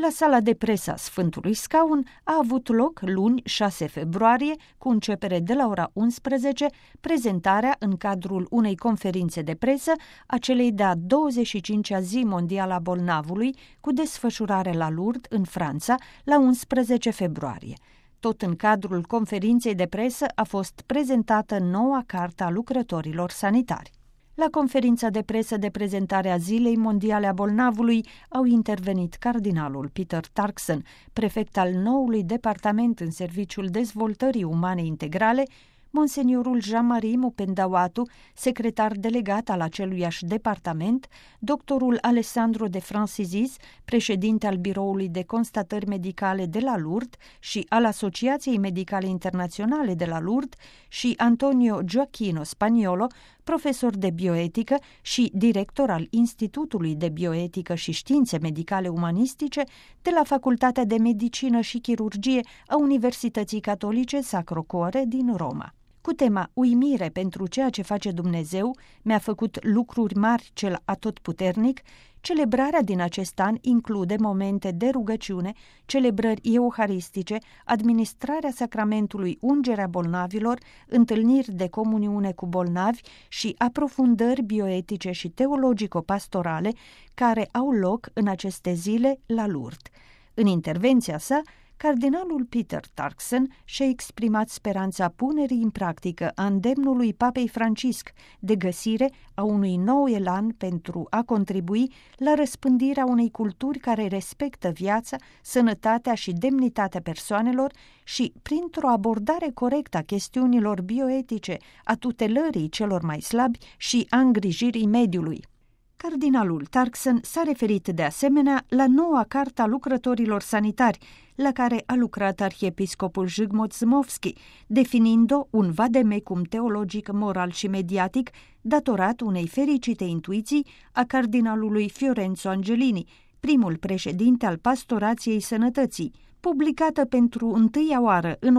La sala de presă a Sfântului Scaun a avut loc luni 6 februarie, cu începere de la ora 11, prezentarea în cadrul unei conferințe de presă a celei de-a 25-a zi mondială a bolnavului, cu desfășurare la Lourdes, în Franța, la 11 februarie. Tot în cadrul conferinței de presă a fost prezentată noua Cartă a lucrătorilor sanitari. La conferința de presă de prezentare a Zilei Mondiale a Bolnavului au intervenit cardinalul Peter Turkson, prefect al noului departament în Serviciul Dezvoltării Umane Integrale, monseniorul Jean-Marie Mupendawatu, secretar delegat al aceluiași departament, doctorul Alessandro de Francisis, președinte al Biroului de Constatări Medicale de la Lourdes și al Asociației Medicale Internaționale de la Lourdes și Antonio Gioacchino Spaniolo, profesor de bioetică și director al Institutului de Bioetică și Științe Medicale Umanistice de la Facultatea de Medicină și Chirurgie a Universității Catolice Sacro Cuore din Roma. Cu tema Uimire pentru ceea ce face Dumnezeu, mi-a făcut lucruri mari cel atotputernic, celebrarea din acest an include momente de rugăciune, celebrări euharistice, administrarea sacramentului ungerea bolnavilor, întâlniri de comuniune cu bolnavi și aprofundări bioetice și teologico-pastorale care au loc în aceste zile la Lourdes. În intervenția sa, cardinalul Peter Turkson și-a exprimat speranța punerii în practică a îndemnului Papei Francisc de găsire a unui nou elan pentru a contribui la răspândirea unei culturi care respectă viața, sănătatea și demnitatea persoanelor și, printr-o abordare corectă a chestiunilor bioetice, a tutelării celor mai slabi și a îngrijirii mediului. Cardinalul Turkson s-a referit de asemenea la noua Cartă a lucrătorilor sanitari, la care a lucrat arhiepiscopul Zygmunt Zmowski, definind-o un vademecum teologic, moral și mediatic, datorat unei fericite intuiții a cardinalului Fiorenzo Angelini, primul președinte al Pastorației Sănătății. Publicată pentru întâia oară în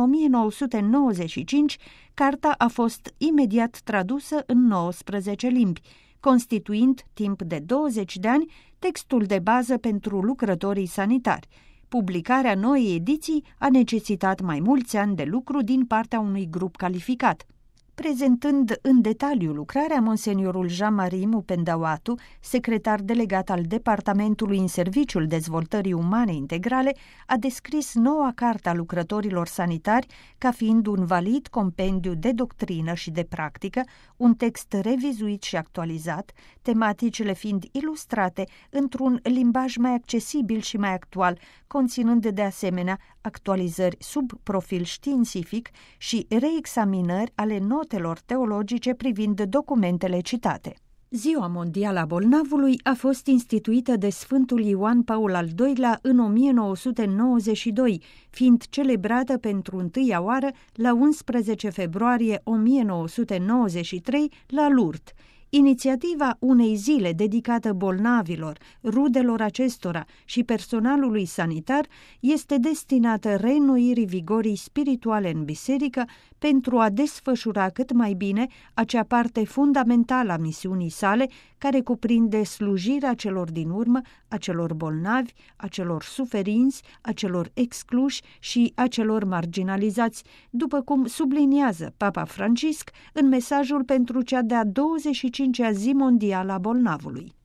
1995, carta a fost imediat tradusă în 19 limbi, constituind, timp de 20 de ani, textul de bază pentru lucrătorii sanitari. Publicarea noii ediții a necesitat mai mulți ani de lucru din partea unui grup calificat. Prezentând în detaliu lucrarea, monseniorul Jean-Marie Mupendawatu, secretar delegat al Departamentului în Serviciul Dezvoltării Umane Integrale, a descris noua Cartă a lucrătorilor sanitari ca fiind un valid compendiu de doctrină și de practică, un text revizuit și actualizat, tematicile fiind ilustrate într-un limbaj mai accesibil și mai actual, conținând de asemenea actualizări sub profil științific și reexaminări ale notelor teologice privind documentele citate. Ziua Mondială a Bolnavului a fost instituită de Sfântul Ioan Paul al II-lea în 1992, fiind celebrată pentru întâia oară la 11 februarie 1993 la Lourdes. Inițiativa unei zile dedicată bolnavilor, rudelor acestora și personalului sanitar este destinată reînnoirii vigorii spirituale în biserică pentru a desfășura cât mai bine acea parte fundamentală a misiunii sale, care cuprinde slujirea celor din urmă, a celor bolnavi, a celor suferinți, a celor excluși și a celor marginalizați, după cum subliniază Papa Francisc în mesajul pentru cea de-a 25-a zi mondială a bolnavului.